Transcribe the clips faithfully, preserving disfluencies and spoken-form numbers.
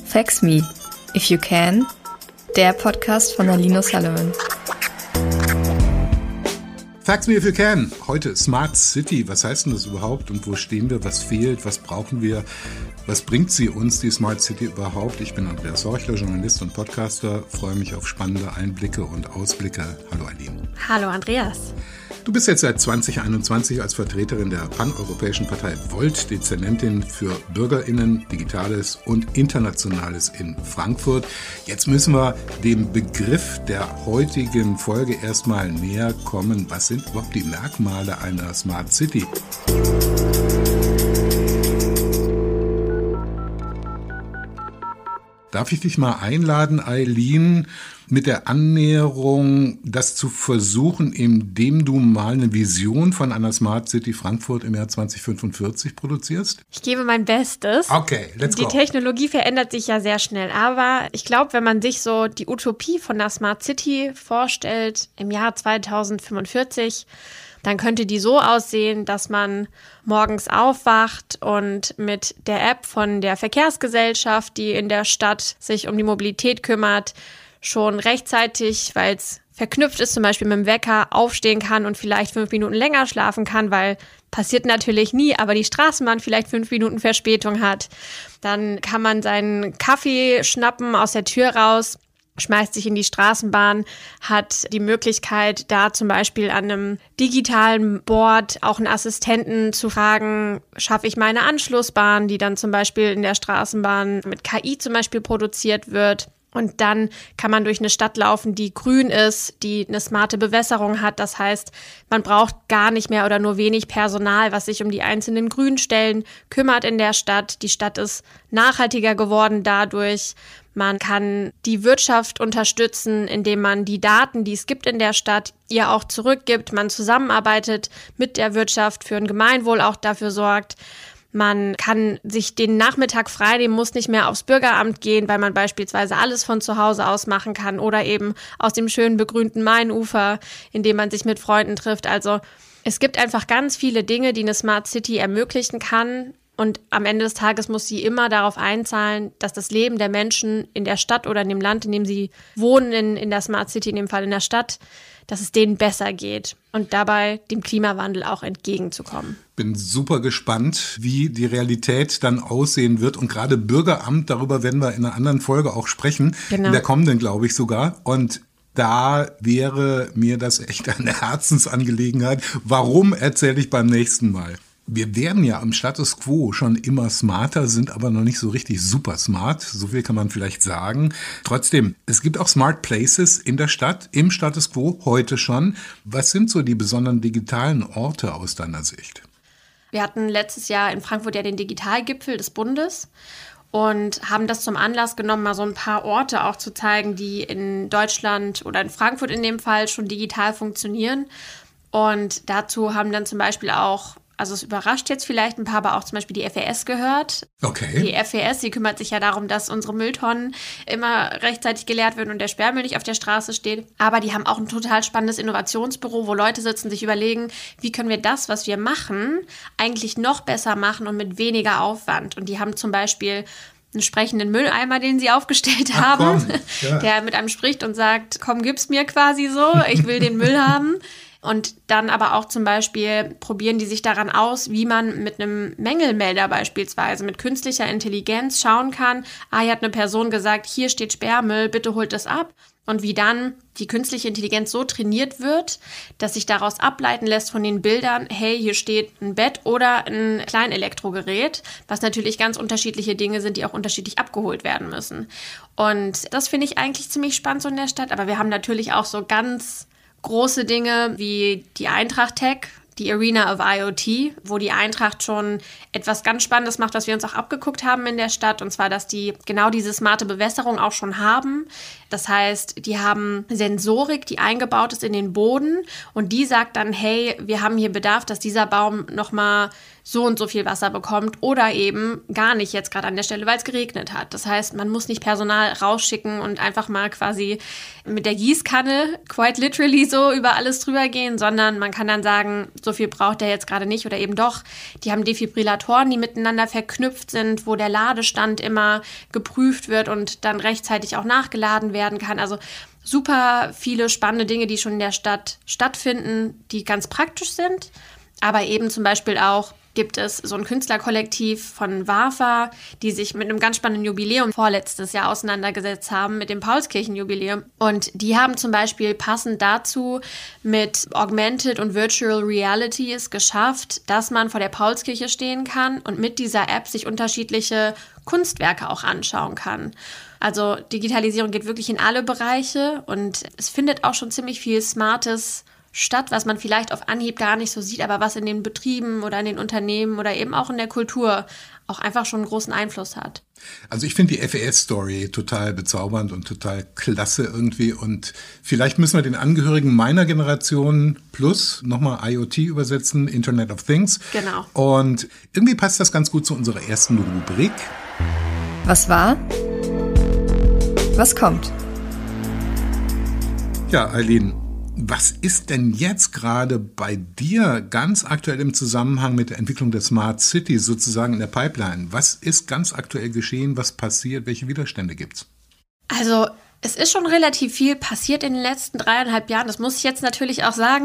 Fax Me, If You Can, der Podcast von Alina Sullivan. Fax Me If You Can. Heute Smart City. Was heißt denn das überhaupt und wo stehen wir? Was fehlt? Was brauchen wir? Was bringt sie uns, die Smart City, überhaupt? Ich bin Andreas Horchler, Journalist und Podcaster. Freue mich auf spannende Einblicke und Ausblicke. Hallo Aline. Hallo Andreas. Du bist jetzt seit zwanzig einundzwanzig als Vertreterin der paneuropäischen Partei Volt Dezernentin für BürgerInnen, Digitales und Internationales in Frankfurt. Jetzt müssen wir dem Begriff der heutigen Folge erstmal näher kommen. Was sind überhaupt die Merkmale einer Smart City? Darf ich dich mal einladen, Eileen, mit der Annäherung, das zu versuchen, indem du mal eine Vision von einer Smart City Frankfurt im Jahr zwanzig fünfundvierzig produzierst? Ich gebe mein Bestes. Okay, let's go. Die Technologie verändert sich ja sehr schnell, aber ich glaube, wenn man sich so die Utopie von einer Smart City vorstellt im Jahr zweitausendfünfundvierzig, dann könnte die so aussehen, dass man morgens aufwacht und mit der App von der Verkehrsgesellschaft, die in der Stadt sich um die Mobilität kümmert, schon rechtzeitig, weil es verknüpft ist, zum Beispiel mit dem Wecker, aufstehen kann und vielleicht fünf Minuten länger schlafen kann, weil passiert natürlich nie, aber die Straßenbahn vielleicht fünf Minuten Verspätung hat. Dann kann man seinen Kaffee schnappen aus der Tür raus, schmeißt sich in die Straßenbahn, hat die Möglichkeit, da zum Beispiel an einem digitalen Board auch einen Assistenten zu fragen, schaffe ich meine Anschlussbahn, die dann zum Beispiel in der Straßenbahn mit K I zum Beispiel produziert wird. Und dann kann man durch eine Stadt laufen, die grün ist, die eine smarte Bewässerung hat. Das heißt, man braucht gar nicht mehr oder nur wenig Personal, was sich um die einzelnen Grünstellen kümmert in der Stadt. Die Stadt ist nachhaltiger geworden dadurch. Man kann die Wirtschaft unterstützen, indem man die Daten, die es gibt in der Stadt, ihr auch zurückgibt. Man zusammenarbeitet mit der Wirtschaft, für ein Gemeinwohl auch dafür sorgt. Man kann sich den Nachmittag frei nehmen, muss nicht mehr aufs Bürgeramt gehen, weil man beispielsweise alles von zu Hause aus machen kann oder eben aus dem schönen begrünten Mainufer, indem man sich mit Freunden trifft. Also es gibt einfach ganz viele Dinge, die eine Smart City ermöglichen kann. Und am Ende des Tages muss sie immer darauf einzahlen, dass das Leben der Menschen in der Stadt oder in dem Land, in dem sie wohnen, in, in der Smart City, in dem Fall in der Stadt, dass es denen besser geht und dabei dem Klimawandel auch entgegenzukommen. Bin super gespannt, wie die Realität dann aussehen wird. Und gerade Bürgeramt, darüber werden wir in einer anderen Folge auch sprechen, genau. In der kommenden, glaube ich sogar. Und da wäre mir das echt eine Herzensangelegenheit. Warum, erzähle ich beim nächsten Mal. Wir werden ja am Status Quo schon immer smarter, sind aber noch nicht so richtig super smart. So viel kann man vielleicht sagen. Trotzdem, es gibt auch Smart Places in der Stadt, im Status Quo, heute schon. Was sind so die besonderen digitalen Orte aus deiner Sicht? Wir hatten letztes Jahr in Frankfurt ja den Digitalgipfel des Bundes und haben das zum Anlass genommen, mal so ein paar Orte auch zu zeigen, die in Deutschland oder in Frankfurt in dem Fall schon digital funktionieren. Und dazu haben dann zum Beispiel auch, also es überrascht jetzt vielleicht ein paar, aber auch zum Beispiel die F E S gehört. Okay. Die F E S, die kümmert sich ja darum, dass unsere Mülltonnen immer rechtzeitig geleert werden und der Sperrmüll nicht auf der Straße steht. Aber die haben auch ein total spannendes Innovationsbüro, wo Leute sitzen, sich überlegen, wie können wir das, was wir machen, eigentlich noch besser machen und mit weniger Aufwand. Und die haben zum Beispiel einen sprechenden Mülleimer, den sie aufgestellt Ach, haben, komm. Ja. Der mit einem spricht und sagt, komm, gib's mir quasi so, ich will den Müll haben. Und dann aber auch zum Beispiel probieren die sich daran aus, wie man mit einem Mängelmelder beispielsweise mit künstlicher Intelligenz schauen kann, ah, hier hat eine Person gesagt, hier steht Sperrmüll, bitte holt es ab. Und wie dann die künstliche Intelligenz so trainiert wird, dass sich daraus ableiten lässt von den Bildern, hey, hier steht ein Bett oder ein Kleinelektrogerät, was natürlich ganz unterschiedliche Dinge sind, die auch unterschiedlich abgeholt werden müssen. Und das finde ich eigentlich ziemlich spannend so in der Stadt. Aber wir haben natürlich auch so ganz große Dinge wie die Eintracht Tech, die Arena of IoT, wo die Eintracht schon etwas ganz Spannendes macht, was wir uns auch abgeguckt haben in der Stadt, und zwar, dass die genau diese smarte Bewässerung auch schon haben. Das heißt, die haben Sensorik, die eingebaut ist in den Boden, und die sagt dann, hey, wir haben hier Bedarf, dass dieser Baum nochmal so und so viel Wasser bekommt oder eben gar nicht jetzt gerade an der Stelle, weil es geregnet hat. Das heißt, man muss nicht Personal rausschicken und einfach mal quasi mit der Gießkanne quite literally so über alles drüber gehen, sondern man kann dann sagen, so viel braucht der jetzt gerade nicht oder eben doch. Die haben Defibrillatoren, die miteinander verknüpft sind, wo der Ladestand immer geprüft wird und dann rechtzeitig auch nachgeladen werden kann. Also super viele spannende Dinge, die schon in der Stadt stattfinden, die ganz praktisch sind, aber eben zum Beispiel auch gibt es so ein Künstlerkollektiv von WAFA, die sich mit einem ganz spannenden Jubiläum vorletztes Jahr auseinandergesetzt haben, mit dem Paulskirchenjubiläum. Und die haben zum Beispiel passend dazu mit Augmented und Virtual Reality es geschafft, dass man vor der Paulskirche stehen kann und mit dieser App sich unterschiedliche Kunstwerke auch anschauen kann. Also Digitalisierung geht wirklich in alle Bereiche und es findet auch schon ziemlich viel Smartes statt, was man vielleicht auf Anhieb gar nicht so sieht, aber was in den Betrieben oder in den Unternehmen oder eben auch in der Kultur auch einfach schon einen großen Einfluss hat. Also ich finde die F E S-Story total bezaubernd und total klasse irgendwie und vielleicht müssen wir den Angehörigen meiner Generation plus nochmal I O T übersetzen, Internet of Things. Genau. Und irgendwie passt das ganz gut zu unserer ersten Rubrik. Was war? Was kommt? Ja, Eileen, was ist denn jetzt gerade bei dir ganz aktuell im Zusammenhang mit der Entwicklung der Smart City sozusagen in der Pipeline? Was ist ganz aktuell geschehen? Was passiert? Welche Widerstände gibt's? Also es ist schon relativ viel passiert in den letzten dreieinhalb Jahren. Das muss ich jetzt natürlich auch sagen.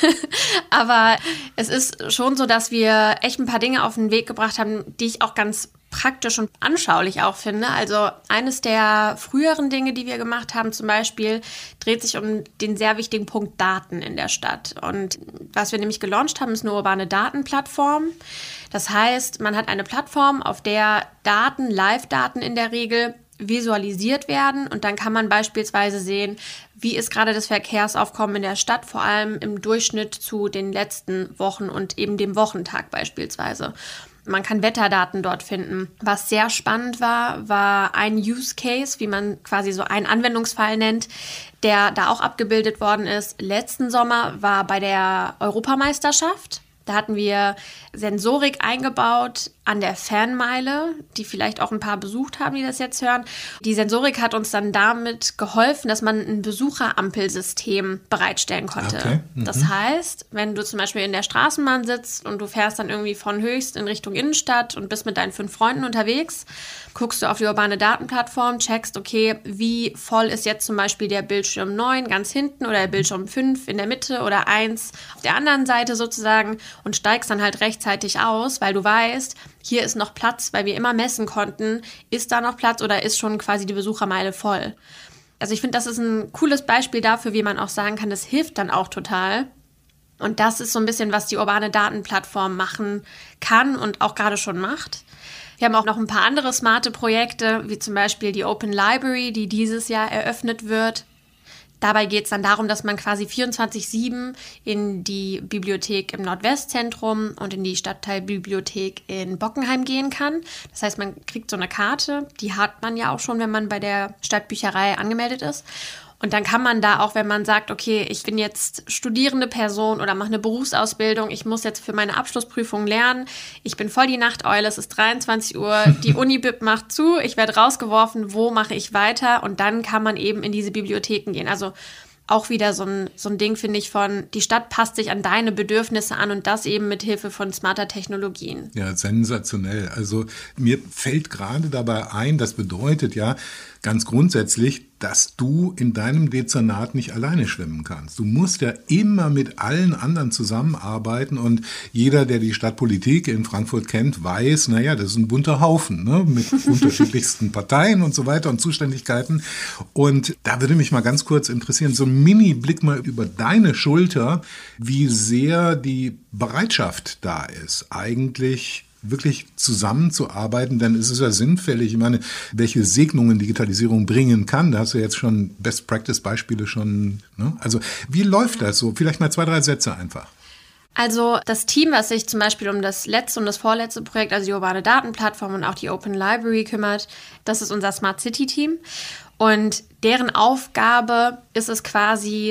Aber es ist schon so, dass wir echt ein paar Dinge auf den Weg gebracht haben, die ich auch ganz praktisch und anschaulich auch finde. Also eines der früheren Dinge, die wir gemacht haben, zum Beispiel, dreht sich um den sehr wichtigen Punkt Daten in der Stadt. Und was wir nämlich gelauncht haben, ist eine urbane Datenplattform. Das heißt, man hat eine Plattform, auf der Daten, Live-Daten in der Regel, visualisiert werden und dann kann man beispielsweise sehen, wie ist gerade das Verkehrsaufkommen in der Stadt, vor allem im Durchschnitt zu den letzten Wochen und eben dem Wochentag beispielsweise. Man kann Wetterdaten dort finden. Was sehr spannend war, war ein Use Case, wie man quasi so einen Anwendungsfall nennt, der da auch abgebildet worden ist. Letzten Sommer war bei der Europameisterschaft. Da hatten wir Sensorik eingebaut an der Fanmeile, die vielleicht auch ein paar besucht haben, die das jetzt hören. Die Sensorik hat uns dann damit geholfen, dass man ein Besucherampelsystem bereitstellen konnte. Okay. Mhm. Das heißt, wenn du zum Beispiel in der Straßenbahn sitzt und du fährst dann irgendwie von Höchst in Richtung Innenstadt und bist mit deinen fünf Freunden unterwegs, guckst du auf die urbane Datenplattform, checkst, okay, wie voll ist jetzt zum Beispiel der Bildschirm neun ganz hinten oder der Bildschirm fünf in der Mitte oder eins auf der anderen Seite sozusagen und steigst dann halt rechtzeitig aus, weil du weißt, hier ist noch Platz, weil wir immer messen konnten, ist da noch Platz oder ist schon quasi die Besuchermeile voll. Also ich finde, das ist ein cooles Beispiel dafür, wie man auch sagen kann, das hilft dann auch total. Und das ist so ein bisschen, was die urbane Datenplattform machen kann und auch gerade schon macht. Wir haben auch noch ein paar andere smarte Projekte, wie zum Beispiel die Open Library, die dieses Jahr eröffnet wird. Dabei geht es dann darum, dass man quasi vierundzwanzig sieben in die Bibliothek im Nordwestzentrum und in die Stadtteilbibliothek in Bockenheim gehen kann. Das heißt, man kriegt so eine Karte, die hat man ja auch schon, wenn man bei der Stadtbücherei angemeldet ist. Und dann kann man da auch, wenn man sagt, okay, ich bin jetzt studierende Person oder mache eine Berufsausbildung, ich muss jetzt für meine Abschlussprüfung lernen, ich bin voll die Nachteule, es ist dreiundzwanzig Uhr, die Uni-Bib macht zu, ich werde rausgeworfen, wo mache ich weiter? Und dann kann man eben in diese Bibliotheken gehen. Also auch wieder so ein, so ein Ding, finde ich, von die Stadt passt sich an deine Bedürfnisse an und das eben mit Hilfe von smarter Technologien. Ja, sensationell. Also mir fällt gerade dabei ein, das bedeutet ja ganz grundsätzlich, dass du in deinem Dezernat nicht alleine schwimmen kannst. Du musst ja immer mit allen anderen zusammenarbeiten und jeder, der die Stadtpolitik in Frankfurt kennt, weiß, naja, das ist ein bunter Haufen, ne, mit unterschiedlichsten Parteien und so weiter und Zuständigkeiten. Und da würde mich mal ganz kurz interessieren, so ein Mini-Blick mal über deine Schulter, wie sehr die Bereitschaft da ist, eigentlich wirklich zusammenzuarbeiten, denn es ist ja sinnfällig. Ich meine, welche Segnungen Digitalisierung bringen kann, da hast du jetzt schon Best-Practice-Beispiele schon. Ne? Also wie läuft das so? Vielleicht mal zwei, drei Sätze einfach. Also das Team, was sich zum Beispiel um das letzte und das vorletzte Projekt, also die urbane Datenplattform und auch die Open Library kümmert, das ist unser Smart City Team. Und deren Aufgabe ist es quasi,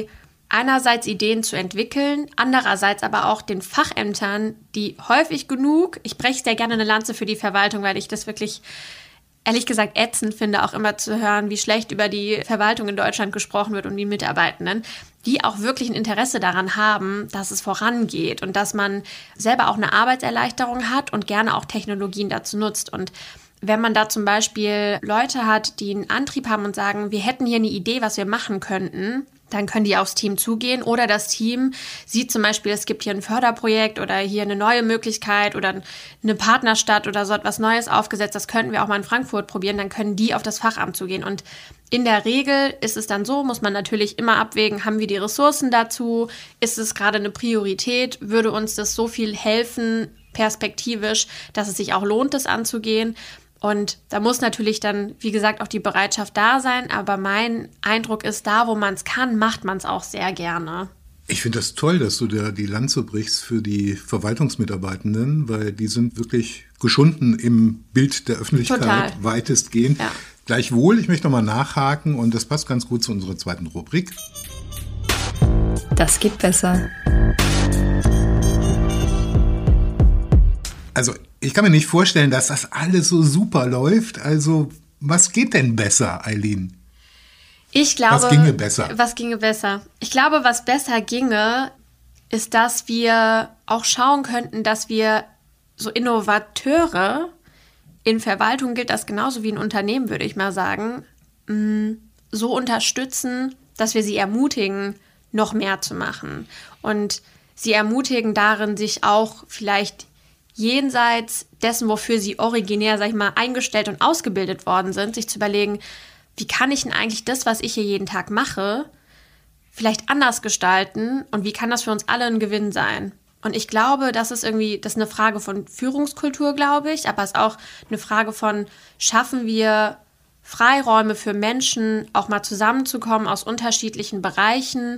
einerseits Ideen zu entwickeln, andererseits aber auch den Fachämtern, die häufig genug, ich breche sehr gerne eine Lanze für die Verwaltung, weil ich das wirklich, ehrlich gesagt, ätzend finde, auch immer zu hören, wie schlecht über die Verwaltung in Deutschland gesprochen wird und die Mitarbeitenden, die auch wirklich ein Interesse daran haben, dass es vorangeht und dass man selber auch eine Arbeitserleichterung hat und gerne auch Technologien dazu nutzt. Und wenn man da zum Beispiel Leute hat, die einen Antrieb haben und sagen, wir hätten hier eine Idee, was wir machen könnten, dann können die aufs Team zugehen oder das Team sieht zum Beispiel, es gibt hier ein Förderprojekt oder hier eine neue Möglichkeit oder eine Partnerstadt oder so etwas Neues aufgesetzt, das könnten wir auch mal in Frankfurt probieren, dann können die auf das Fachamt zugehen. Und in der Regel ist es dann so, muss man natürlich immer abwägen, haben wir die Ressourcen dazu, ist es gerade eine Priorität, würde uns das so viel helfen, perspektivisch, dass es sich auch lohnt, das anzugehen. Und da muss natürlich dann, wie gesagt, auch die Bereitschaft da sein. Aber mein Eindruck ist, da, wo man es kann, macht man es auch sehr gerne. Ich finde das toll, dass du da die Lanze brichst für die Verwaltungsmitarbeitenden, weil die sind wirklich geschunden im Bild der Öffentlichkeit, Total. Weitestgehend. Ja. Gleichwohl, ich möchte nochmal nachhaken und das passt ganz gut zu unserer zweiten Rubrik. Das geht besser. Also ich kann mir nicht vorstellen, dass das alles so super läuft. Also was geht denn besser, Eileen? Ich glaube, was ginge besser? Was ginge besser? Ich glaube, was besser ginge, ist, dass wir auch schauen könnten, dass wir so Innovateure, in Verwaltung gilt das genauso wie in Unternehmen, würde ich mal sagen, so unterstützen, dass wir sie ermutigen, noch mehr zu machen. Und sie ermutigen darin, sich auch vielleicht jenseits dessen, wofür sie originär, sag ich mal, eingestellt und ausgebildet worden sind, sich zu überlegen, wie kann ich denn eigentlich das, was ich hier jeden Tag mache, vielleicht anders gestalten und wie kann das für uns alle ein Gewinn sein? Und ich glaube, das ist irgendwie, das ist eine Frage von Führungskultur, glaube ich, aber es ist auch eine Frage von, schaffen wir Freiräume für Menschen, auch mal zusammenzukommen aus unterschiedlichen Bereichen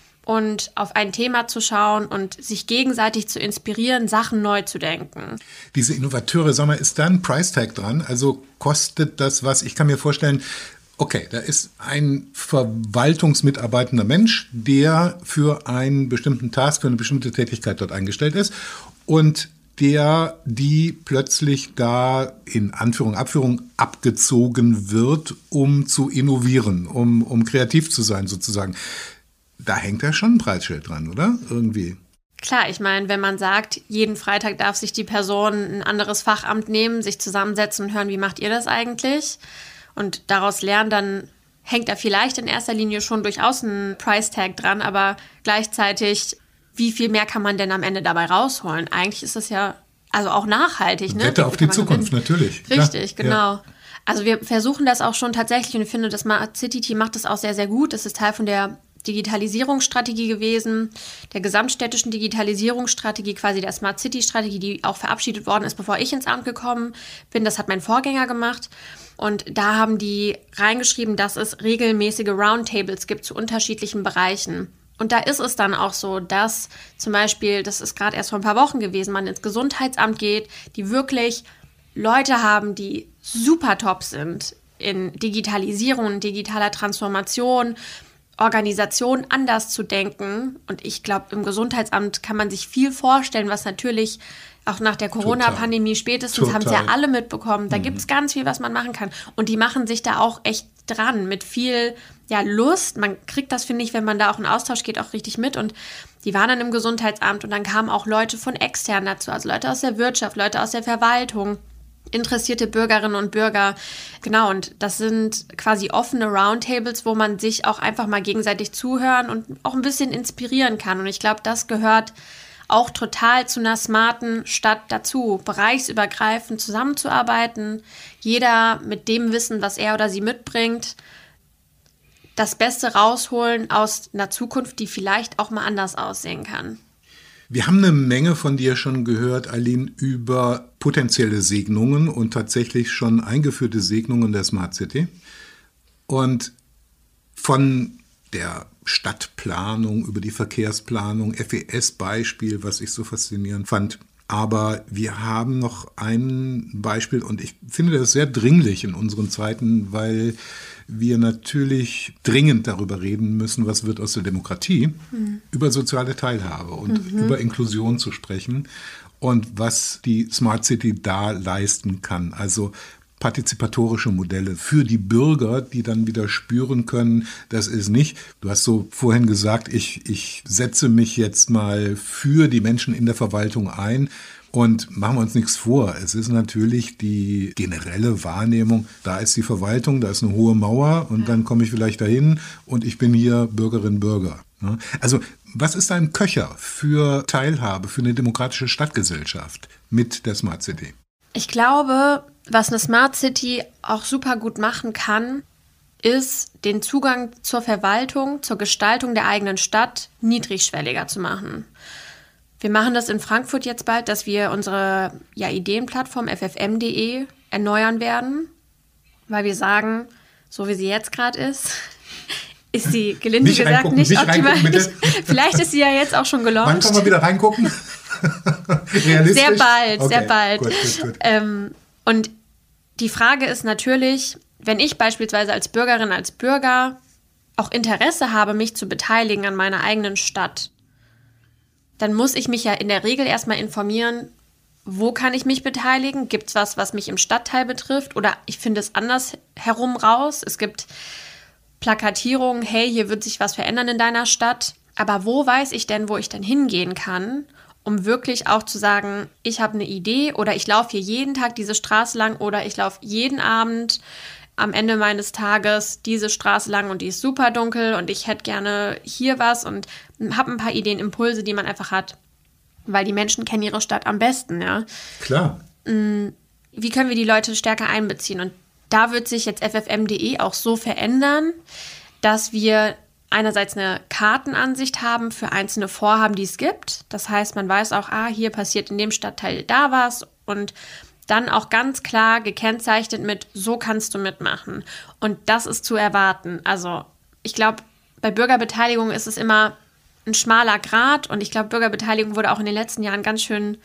und auf ein Thema zu schauen und sich gegenseitig zu inspirieren, Sachen neu zu denken. Diese Innovateure, sag mal, ist da ein Price Tag dran? Also kostet das was? Ich kann mir vorstellen, okay, da ist ein verwaltungsmitarbeitender Mensch, der für einen bestimmten Task, für eine bestimmte Tätigkeit dort eingestellt ist und der, die plötzlich da in Anführung, Abführung abgezogen wird, um zu innovieren, um, um kreativ zu sein sozusagen. Da hängt ja schon ein Preisschild dran, oder? Irgendwie. Klar, ich meine, wenn man sagt, jeden Freitag darf sich die Person ein anderes Fachamt nehmen, sich zusammensetzen und hören, wie macht ihr das eigentlich? Und daraus lernen, dann hängt da vielleicht in erster Linie schon durchaus ein Price-Tag dran, aber gleichzeitig, wie viel mehr kann man denn am Ende dabei rausholen? Eigentlich ist es ja also auch nachhaltig. Ne? Wette auf die Zukunft, natürlich. Richtig, klar. genau. Ja. Also wir versuchen das auch schon tatsächlich und ich finde, das Smart City Team macht das auch sehr, sehr gut. Das ist Teil von der Digitalisierungsstrategie gewesen, der gesamtstädtischen Digitalisierungsstrategie, quasi der Smart City Strategie, die auch verabschiedet worden ist, bevor ich ins Amt gekommen bin. Das hat mein Vorgänger gemacht. Und da haben die reingeschrieben, dass es regelmäßige Roundtables gibt zu unterschiedlichen Bereichen. Und da ist es dann auch so, dass zum Beispiel, das ist gerade erst vor ein paar Wochen gewesen, man ins Gesundheitsamt geht, die wirklich Leute haben, die super top sind in Digitalisierung, digitaler Transformation, Organisation anders zu denken. Und ich glaube, im Gesundheitsamt kann man sich viel vorstellen, was natürlich auch nach der Corona-Pandemie spätestens haben es ja alle mitbekommen. Da mhm. gibt es ganz viel, was man machen kann. Und die machen sich da auch echt dran mit viel ja, Lust. Man kriegt das, finde ich, wenn man da auch in Austausch geht, auch richtig mit. Und die waren dann im Gesundheitsamt und dann kamen auch Leute von extern dazu, also Leute aus der Wirtschaft, Leute aus der Verwaltung, interessierte Bürgerinnen und Bürger. Genau, und das sind quasi offene Roundtables, wo man sich auch einfach mal gegenseitig zuhören und auch ein bisschen inspirieren kann. Und ich glaube, das gehört auch total zu einer smarten Stadt dazu, bereichsübergreifend zusammenzuarbeiten, jeder mit dem Wissen, was er oder sie mitbringt, das Beste rausholen aus einer Zukunft, die vielleicht auch mal anders aussehen kann. Wir haben eine Menge von dir schon gehört, Eileen, über potenzielle Segnungen und tatsächlich schon eingeführte Segnungen der Smart City. Und von der Stadtplanung über die Verkehrsplanung, F E S-Beispiel, was ich so faszinierend fand, Aber wir haben noch ein Beispiel und ich finde das sehr dringlich in unseren Zeiten, weil wir natürlich dringend darüber reden müssen, was wird aus der Demokratie, mhm. über soziale Teilhabe und mhm. über Inklusion zu sprechen und was die Smart City da leisten kann. Also partizipatorische Modelle für die Bürger, die dann wieder spüren können, das ist nicht, du hast so vorhin gesagt, ich, ich setze mich jetzt mal für die Menschen in der Verwaltung ein und machen wir uns nichts vor. Es ist natürlich die generelle Wahrnehmung, da ist die Verwaltung, da ist eine hohe Mauer und dann komme ich vielleicht dahin und ich bin hier Bürgerin, Bürger. Also was ist ein Köcher für Teilhabe, für eine demokratische Stadtgesellschaft mit der Smart City? Ich glaube, was eine Smart City auch super gut machen kann, ist, den Zugang zur Verwaltung, zur Gestaltung der eigenen Stadt niedrigschwelliger zu machen. Wir machen das in Frankfurt jetzt bald, dass wir unsere ja, Ideenplattform f f m punkt d e erneuern werden, weil wir sagen, so wie sie jetzt gerade ist, ist sie gelinde nicht gesagt nicht, nicht optimal. Bitte. Vielleicht ist sie ja jetzt auch schon gelauncht. Wann kann man wieder reingucken? Realistisch? Sehr bald, okay, sehr bald. Gut, gut, gut. Ähm, und die Frage ist natürlich, wenn ich beispielsweise als Bürgerin, als Bürger auch Interesse habe, mich zu beteiligen an meiner eigenen Stadt, dann muss ich mich ja in der Regel erstmal informieren, wo kann ich mich beteiligen? Gibt es was, was mich im Stadtteil betrifft? Oder ich finde es anders herum raus. Es gibt Plakatierungen, hey, hier wird sich was verändern in deiner Stadt. Aber wo weiß ich denn, wo ich denn hingehen kann, um wirklich auch zu sagen, ich habe eine Idee oder ich laufe hier jeden Tag diese Straße lang oder ich laufe jeden Abend am Ende meines Tages diese Straße lang und die ist super dunkel und ich hätte gerne hier was und habe ein paar Ideen, Impulse, die man einfach hat, weil die Menschen kennen ihre Stadt am besten, ja. Klar. Wie können wir die Leute stärker einbeziehen? Und da wird sich jetzt f f m punkt d e auch so verändern, dass wir einerseits eine Kartenansicht haben für einzelne Vorhaben, die es gibt. Das heißt, man weiß auch, ah, hier passiert in dem Stadtteil da was und dann auch ganz klar gekennzeichnet mit, so kannst du mitmachen. Und das ist zu erwarten. Also ich glaube, bei Bürgerbeteiligung ist es immer ein schmaler Grat und ich glaube, Bürgerbeteiligung wurde auch in den letzten Jahren ganz schön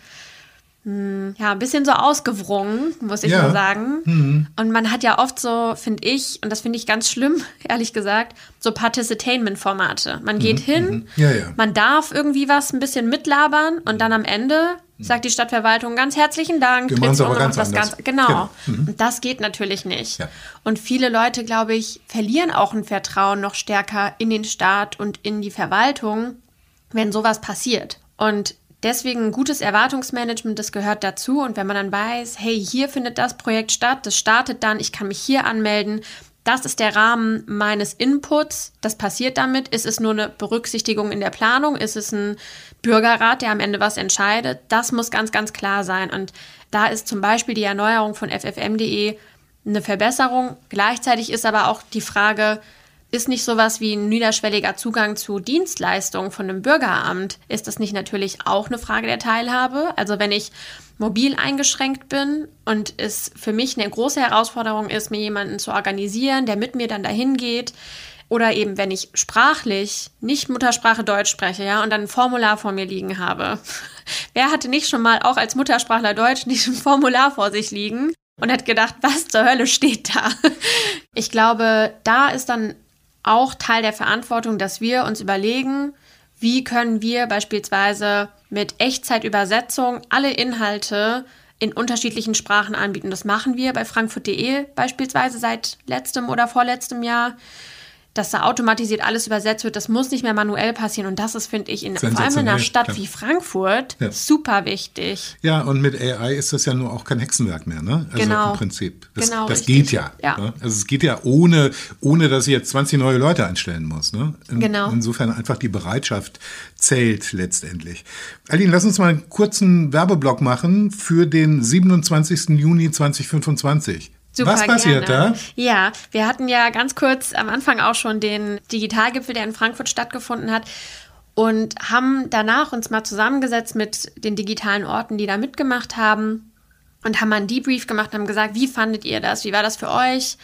ja, ein bisschen so ausgewrungen, muss ich ja. mal sagen. Mhm. Und man hat ja oft so, finde ich, und das finde ich ganz schlimm, ehrlich gesagt, so Particitainment-Formate. Man geht mhm. hin, mhm. Ja, ja. man darf irgendwie was ein bisschen mitlabern und dann am Ende mhm. sagt die Stadtverwaltung ganz herzlichen Dank. Wir machen es aber ganz was anders. Ganz, genau. genau. Mhm. Und das geht natürlich nicht. Ja. Und viele Leute, glaube ich, verlieren auch ein Vertrauen noch stärker in den Staat und in die Verwaltung, wenn sowas passiert. Und deswegen ein gutes Erwartungsmanagement, das gehört dazu. Und wenn man dann weiß, hey, hier findet das Projekt statt, das startet dann, ich kann mich hier anmelden, das ist der Rahmen meines Inputs, das passiert damit. Ist es nur eine Berücksichtigung in der Planung? Ist es ein Bürgerrat, der am Ende was entscheidet? Das muss ganz, ganz klar sein. Und da ist zum Beispiel die Erneuerung von f f m punkt d e eine Verbesserung. Gleichzeitig ist aber auch die Frage, ist nicht sowas wie ein niederschwelliger Zugang zu Dienstleistungen von einem Bürgeramt, ist das nicht natürlich auch eine Frage der Teilhabe? Also wenn ich mobil eingeschränkt bin und es für mich eine große Herausforderung ist, mir jemanden zu organisieren, der mit mir dann dahin geht, oder eben wenn ich sprachlich nicht Muttersprache Deutsch spreche, ja, und dann ein Formular vor mir liegen habe. Wer hatte nicht schon mal auch als Muttersprachler Deutsch nicht ein Formular vor sich liegen und hat gedacht, was zur Hölle steht da? Ich glaube, da ist dann auch Teil der Verantwortung, dass wir uns überlegen, wie können wir beispielsweise mit Echtzeitübersetzung alle Inhalte in unterschiedlichen Sprachen anbieten. Das machen wir bei frankfurt punkt d e beispielsweise seit letztem oder vorletztem Jahr, dass da automatisiert alles übersetzt wird. Das muss nicht mehr manuell passieren. Und das ist, finde ich, in, vor allem in einer Stadt ja. wie Frankfurt ja. super wichtig. Ja, und mit A I ist das ja nur auch kein Hexenwerk mehr, ne? Also genau. im Prinzip. Das, genau, das geht ja, ja. Ne? Also es geht ja ohne, ohne, dass ich jetzt zwanzig neue Leute einstellen muss. Ne? In, genau. Insofern einfach die Bereitschaft zählt letztendlich. Aline, lass uns mal einen kurzen Werbeblock machen für den siebenundzwanzigsten Juni zweitausendfünfundzwanzig. Super, was passiert gerne. da? Ja, wir hatten ja ganz kurz am Anfang auch schon den Digitalgipfel, der in Frankfurt stattgefunden hat und haben danach uns mal zusammengesetzt mit den digitalen Orten, die da mitgemacht haben und haben mal einen Debrief gemacht und haben gesagt, wie fandet ihr das? Wie war das für euch?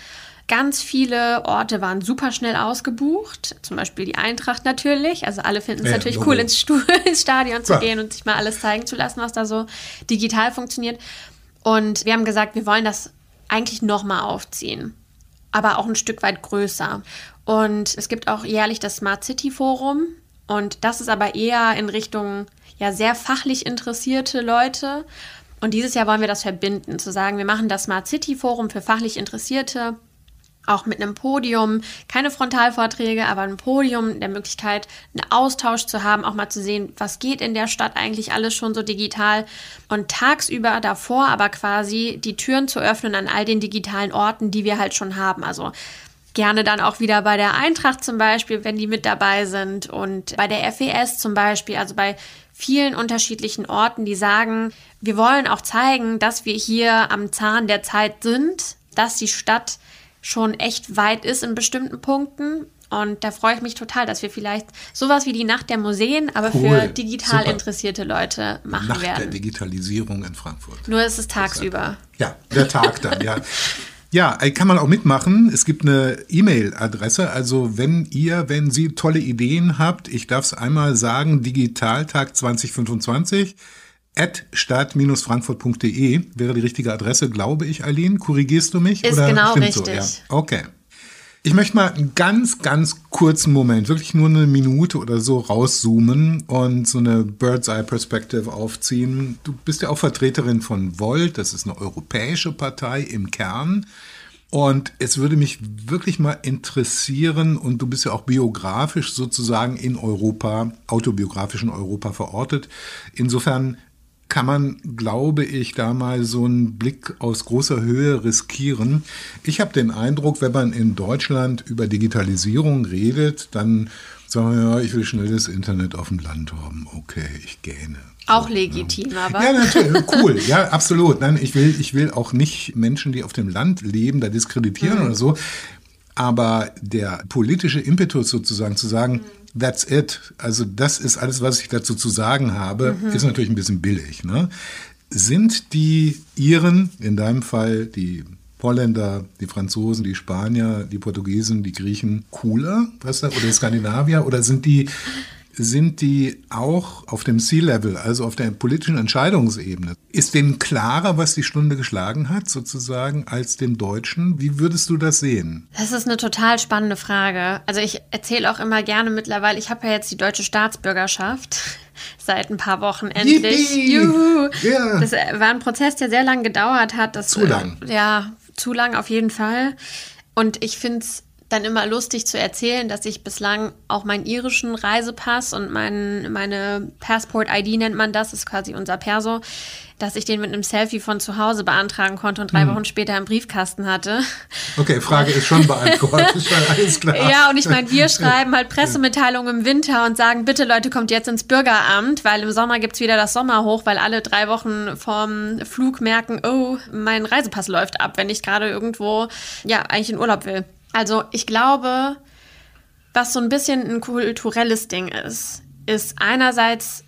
Ganz viele Orte waren super schnell ausgebucht. Zum Beispiel die Eintracht natürlich. Also alle finden es ja, natürlich Logo. cool, ins, Stu- ins Stadion zu ja. gehen und sich mal alles zeigen zu lassen, was da so digital funktioniert. Und wir haben gesagt, wir wollen das eigentlich nochmal aufziehen. Aber auch ein Stück weit größer. Und es gibt auch jährlich das Smart City Forum. Und das ist aber eher in Richtung ja sehr fachlich interessierte Leute. Und dieses Jahr wollen wir das verbinden, zu sagen, wir machen das Smart City Forum für fachlich Interessierte, auch mit einem Podium, keine Frontalvorträge, aber ein Podium, der Möglichkeit, einen Austausch zu haben, auch mal zu sehen, was geht in der Stadt eigentlich alles schon so digital. Und tagsüber davor aber quasi die Türen zu öffnen an all den digitalen Orten, die wir halt schon haben. Also gerne dann auch wieder bei der Eintracht zum Beispiel, wenn die mit dabei sind, und bei der F E S zum Beispiel, also bei vielen unterschiedlichen Orten, die sagen, wir wollen auch zeigen, dass wir hier am Zahn der Zeit sind, dass die Stadt schon echt weit ist in bestimmten Punkten. Und da freue ich mich total, dass wir vielleicht sowas wie die Nacht der Museen, aber cool. für digital Super. interessierte Leute machen Nacht werden. Der Digitalisierung in Frankfurt. Nur ist es tagsüber. Ja, der Tag dann, ja. Ja, kann man auch mitmachen. Es gibt eine E-Mail-Adresse. Also wenn ihr, wenn Sie tolle Ideen habt, ich darf es einmal sagen, Digitaltag zwanzig fünfundzwanzig at stadt Bindestrich frankfurt punkt de wäre die richtige Adresse, glaube ich, Eileen. Korrigierst du mich? Ist oder genau stimmt richtig. So? Ja. Okay. Ich möchte mal einen ganz, ganz kurzen Moment, wirklich nur eine Minute oder so rauszoomen und so eine Bird's-Eye-Perspective aufziehen. Du bist ja auch Vertreterin von Volt, das ist eine europäische Partei im Kern. Und es würde mich wirklich mal interessieren, und du bist ja auch biografisch sozusagen in Europa, autobiografisch in Europa verortet. Insofern kann man, glaube ich, da mal so einen Blick aus großer Höhe riskieren. Ich habe den Eindruck, wenn man in Deutschland über Digitalisierung redet, dann sagen wir, ja, ich will schnell das Internet auf dem Land haben. Okay, ich gähne. Auch legitim, ja. aber. Ja, natürlich, cool, ja, absolut. Nein, ich will, ich will auch nicht Menschen, die auf dem Land leben, da diskreditieren mhm. oder so. Aber der politische Impetus sozusagen zu sagen, mhm. that's it, also das ist alles, was ich dazu zu sagen habe, mhm. ist natürlich ein bisschen billig. Ne? Sind die Iren, in deinem Fall die Holländer, die Franzosen, die Spanier, die Portugiesen, die Griechen cooler, was da, oder die Skandinavier, oder sind die sind die auch auf dem C-Level, also auf der politischen Entscheidungsebene? Ist denen klarer, was die Stunde geschlagen hat, sozusagen, als den Deutschen? Wie würdest du das sehen? Das ist eine total spannende Frage. Also ich erzähle auch immer gerne mittlerweile, ich habe ja jetzt die deutsche Staatsbürgerschaft seit ein paar Wochen endlich. Yippie! Juhu! Ja. Das war ein Prozess, der sehr lang gedauert hat. Das, zu lang. Äh, ja, zu lang auf jeden Fall. Und ich finde es dann immer lustig zu erzählen, dass ich bislang auch meinen irischen Reisepass und mein, meine Passport-I D nennt man das, ist quasi unser Perso, dass ich den mit einem Selfie von zu Hause beantragen konnte und drei hm. Wochen später im Briefkasten hatte. Okay, Frage ist schon beantwortet, schon alles klar. Ja, und ich meine, wir schreiben halt Pressemitteilungen im Winter und sagen, bitte Leute, kommt jetzt ins Bürgeramt, weil im Sommer gibt's wieder das Sommerhoch, weil alle drei Wochen vorm Flug merken, oh, mein Reisepass läuft ab, wenn ich gerade irgendwo, ja, eigentlich in Urlaub will. Also ich glaube, was so ein bisschen ein kulturelles Ding ist, ist einerseits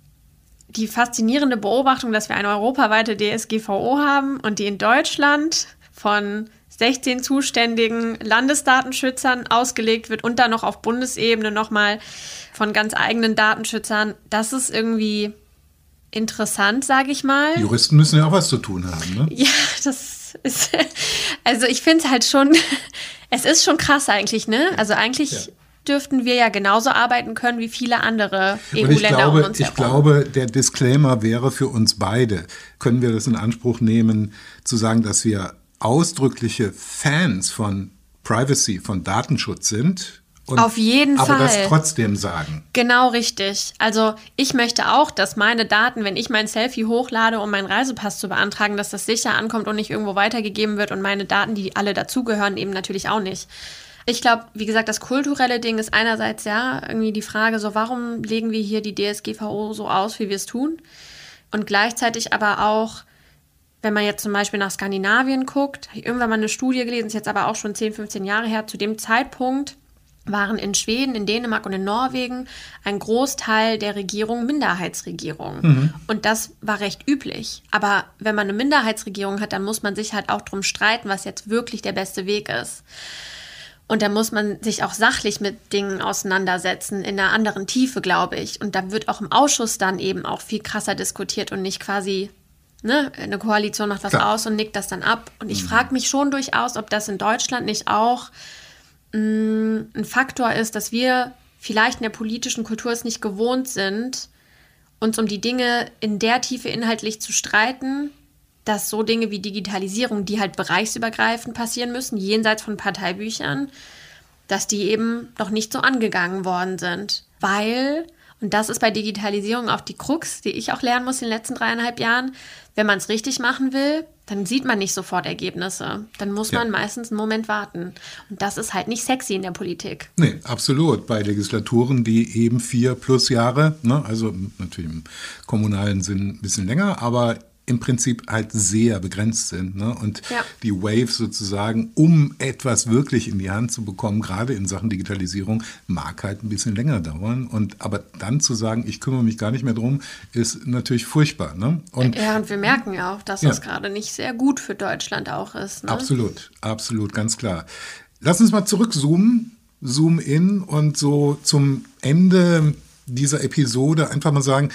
die faszinierende Beobachtung, dass wir eine europaweite D S G V O haben und die in Deutschland von sechzehn zuständigen Landesdatenschützern ausgelegt wird und dann noch auf Bundesebene nochmal von ganz eigenen Datenschützern. Das ist irgendwie interessant, sage ich mal. Juristen müssen ja auch was zu tun haben, ne? Ja, das ist, also ich finde es halt schon, es ist schon krass eigentlich, ne? Also eigentlich ja. dürften wir ja genauso arbeiten können wie viele andere E U-Länder um uns herum. Ich glaube, der Disclaimer wäre für uns beide, können wir das in Anspruch nehmen, zu sagen, dass wir ausdrückliche Fans von Privacy, von Datenschutz sind. Und auf jeden aber Fall. Aber das trotzdem sagen. Genau richtig. Also ich möchte auch, dass meine Daten, wenn ich mein Selfie hochlade, um meinen Reisepass zu beantragen, dass das sicher ankommt und nicht irgendwo weitergegeben wird und meine Daten, die alle dazugehören, eben natürlich auch nicht. Ich glaube, wie gesagt, das kulturelle Ding ist einerseits ja irgendwie die Frage, so warum legen wir hier die D S G V O so aus, wie wir es tun? Und gleichzeitig aber auch, wenn man jetzt zum Beispiel nach Skandinavien guckt, habe ich irgendwann mal eine Studie gelesen, ist jetzt aber auch schon zehn, fünfzehn Jahre her, zu dem Zeitpunkt waren in Schweden, in Dänemark und in Norwegen ein Großteil der Regierung Minderheitsregierungen. Mhm. Und das war recht üblich. Aber wenn man eine Minderheitsregierung hat, dann muss man sich halt auch drum streiten, was jetzt wirklich der beste Weg ist. Und da muss man sich auch sachlich mit Dingen auseinandersetzen, in einer anderen Tiefe, glaube ich. Und da wird auch im Ausschuss dann eben auch viel krasser diskutiert und nicht quasi, ne, eine Koalition macht was Klar. aus und nickt das dann ab. Und ich mhm. frage mich schon durchaus, ob das in Deutschland nicht auch ein Faktor ist, dass wir vielleicht in der politischen Kultur es nicht gewohnt sind, uns um die Dinge in der Tiefe inhaltlich zu streiten, dass so Dinge wie Digitalisierung, die halt bereichsübergreifend passieren müssen, jenseits von Parteibüchern, dass die eben noch nicht so angegangen worden sind. Weil, und das ist bei Digitalisierung auch die Krux, die ich auch lernen muss in den letzten dreieinhalb Jahren, wenn man es richtig machen will, dann sieht man nicht sofort Ergebnisse. Dann muss man ja. meistens einen Moment warten. Und das ist halt nicht sexy in der Politik. Nee, absolut. Bei Legislaturen, die eben vier plus Jahre, ne, also natürlich im kommunalen Sinn ein bisschen länger, aber im Prinzip halt sehr begrenzt sind. Ne? Und ja. die Waves sozusagen, um etwas wirklich in die Hand zu bekommen, gerade in Sachen Digitalisierung, mag halt ein bisschen länger dauern. Und aber dann zu sagen, ich kümmere mich gar nicht mehr drum, ist natürlich furchtbar. Ne? Und, ja, und wir merken ja auch, dass ja. das gerade nicht sehr gut für Deutschland auch ist. Ne? Absolut, absolut, ganz klar. Lass uns mal zurückzoomen, zoom in und so zum Ende dieser Episode einfach mal sagen,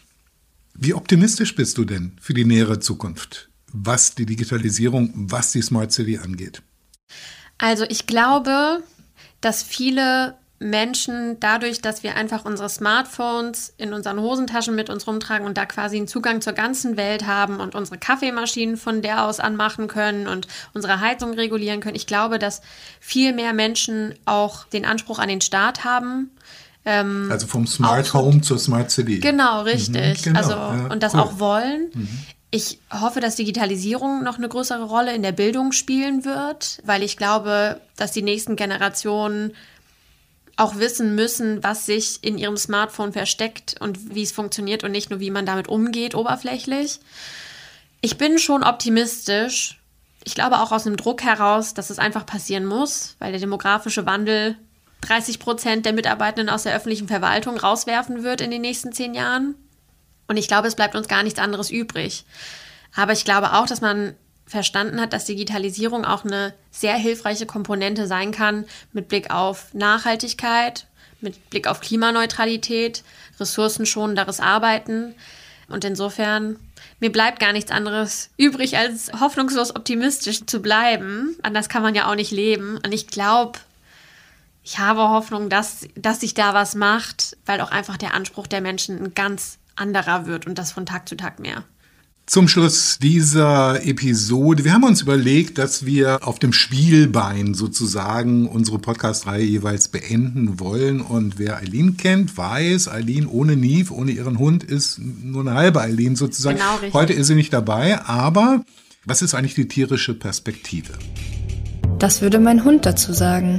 wie optimistisch bist du denn für die nähere Zukunft, was die Digitalisierung, was die Smart City angeht? Also ich glaube, dass viele Menschen dadurch, dass wir einfach unsere Smartphones in unseren Hosentaschen mit uns rumtragen und da quasi einen Zugang zur ganzen Welt haben und unsere Kaffeemaschinen von der aus anmachen können und unsere Heizung regulieren können, ich glaube, dass viel mehr Menschen auch den Anspruch an den Staat haben, Ähm, also vom Smart Home zur Smart City. Genau, richtig. Mhm, genau, also, ja, und das cool. auch wollen. Mhm. Ich hoffe, dass Digitalisierung noch eine größere Rolle in der Bildung spielen wird, weil ich glaube, dass die nächsten Generationen auch wissen müssen, was sich in ihrem Smartphone versteckt und wie es funktioniert und nicht nur, wie man damit umgeht, oberflächlich. Ich bin schon optimistisch. Ich glaube auch aus einem Druck heraus, dass es einfach passieren muss, weil der demografische Wandel dreißig Prozent der Mitarbeitenden aus der öffentlichen Verwaltung rauswerfen wird in den nächsten zehn Jahren. Und ich glaube, es bleibt uns gar nichts anderes übrig. Aber ich glaube auch, dass man verstanden hat, dass Digitalisierung auch eine sehr hilfreiche Komponente sein kann mit Blick auf Nachhaltigkeit, mit Blick auf Klimaneutralität, ressourcenschonenderes Arbeiten. Und insofern, mir bleibt gar nichts anderes übrig, als hoffnungslos optimistisch zu bleiben. Anders kann man ja auch nicht leben. Und ich glaube, Ich habe Hoffnung, dass, dass sich da was macht, weil auch einfach der Anspruch der Menschen ein ganz anderer wird und das von Tag zu Tag mehr. Zum Schluss dieser Episode, wir haben uns überlegt, dass wir auf dem Spielbein sozusagen unsere Podcast-Reihe jeweils beenden wollen. Und wer Eileen kennt, weiß, Eileen ohne Nief, ohne ihren Hund ist nur eine halbe Eileen sozusagen. Genau, richtig. Heute ist sie nicht dabei, aber was ist eigentlich die tierische Perspektive? Das würde mein Hund dazu sagen.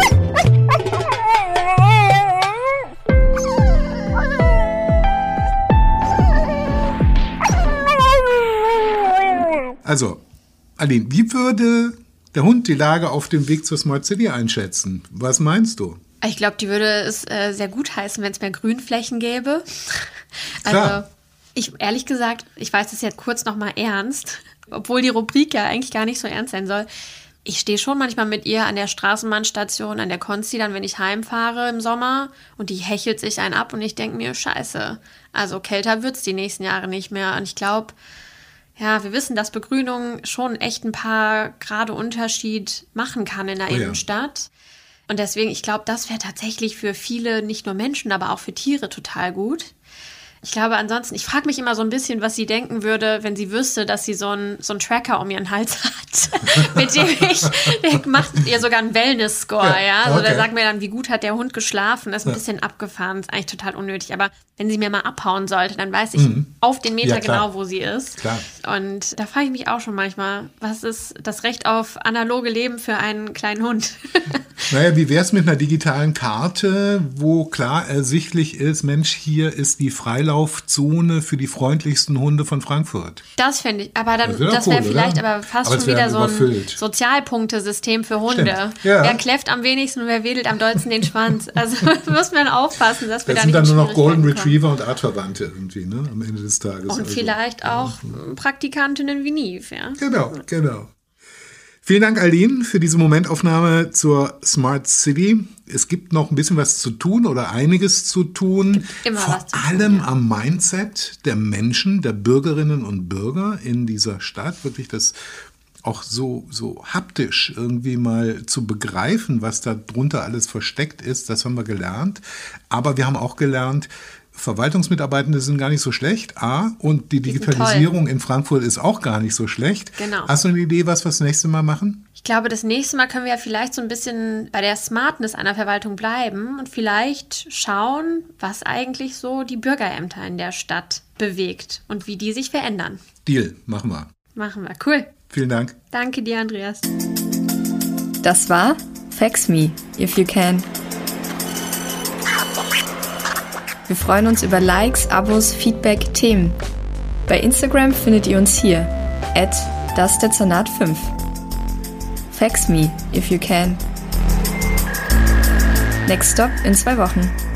Also, Aline, wie würde der Hund die Lage auf dem Weg zur Smart City einschätzen? Was meinst du? Ich glaube, die würde es äh, sehr gut heißen, wenn es mehr Grünflächen gäbe. Klar. Also, ich ehrlich gesagt, ich weiß das jetzt kurz noch mal ernst, obwohl die Rubrik ja eigentlich gar nicht so ernst sein soll. Ich stehe schon manchmal mit ihr an der Straßenbahnstation, an der Konsti, dann wenn ich heimfahre im Sommer und die hechelt sich einen ab und ich denke mir, scheiße, also kälter wird's die nächsten Jahre nicht mehr. Und ich glaube, ja, wir wissen, dass Begrünung schon echt ein paar Grade Unterschied machen kann in der oh ja. Innenstadt. Und deswegen, ich glaube, das wäre tatsächlich für viele, nicht nur Menschen, aber auch für Tiere total gut. Ich glaube ansonsten, ich frage mich immer so ein bisschen, was sie denken würde, wenn sie wüsste, dass sie so einen so einen Tracker um ihren Hals hat, mit dem ich, der macht ihr sogar einen Wellness-Score, ja. ja? Also okay. Der sagt mir dann, wie gut hat der Hund geschlafen, das ist ein ja. bisschen abgefahren, ist eigentlich total unnötig. Aber wenn sie mir mal abhauen sollte, dann weiß ich mhm. auf den Meter ja, genau, wo sie ist. Klar. Und da frage ich mich auch schon manchmal, was ist das Recht auf analoge Leben für einen kleinen Hund? Naja, wie wär's mit einer digitalen Karte, wo klar ersichtlich ist, Mensch, hier ist die Freilaufzone für die freundlichsten Hunde von Frankfurt. Das finde ich, aber dann, Das wär das cool, wäre vielleicht oder? aber fast Aber es schon wieder wär so ein überfüllt. Sozialpunktesystem für Hunde. Stimmt, ja. Wer kläfft am wenigsten und wer wedelt am dollsten den Schwanz? Also muss man aufpassen, dass wir Das da sind nicht dann in nur noch Golden Schwierigkeiten kommen. Retriever und Artverwandte irgendwie, ne, am Ende des Tages. Und also. vielleicht auch Praktikantinnen wie Neve, ja. Genau, genau. Vielen Dank, Aline, für diese Momentaufnahme zur Smart City. Es gibt noch ein bisschen was zu tun oder einiges zu tun. Immer Vor was zu tun, allem ja. am Mindset der Menschen, der Bürgerinnen und Bürger in dieser Stadt. Wirklich das auch so, so haptisch irgendwie mal zu begreifen, was da drunter alles versteckt ist. Das haben wir gelernt. Aber wir haben auch gelernt, Verwaltungsmitarbeitende sind gar nicht so schlecht, A, und die sind Digitalisierung in Frankfurt ist auch gar nicht so schlecht. Genau. Hast du eine Idee, was wir das nächste Mal machen? Ich glaube, das nächste Mal können wir ja vielleicht so ein bisschen bei der Smartness einer Verwaltung bleiben und vielleicht schauen, was eigentlich so die Bürgerämter in der Stadt bewegt und wie die sich verändern. Deal, machen wir. Machen wir. Cool. Vielen Dank. Danke dir, Andreas. Das war Fax Me, if you can. Wir freuen uns über Likes, Abos, Feedback, Themen. Bei Instagram findet ihr uns hier, at dasdezernat fünf. Fax me, if you can. Next stop in zwei Wochen.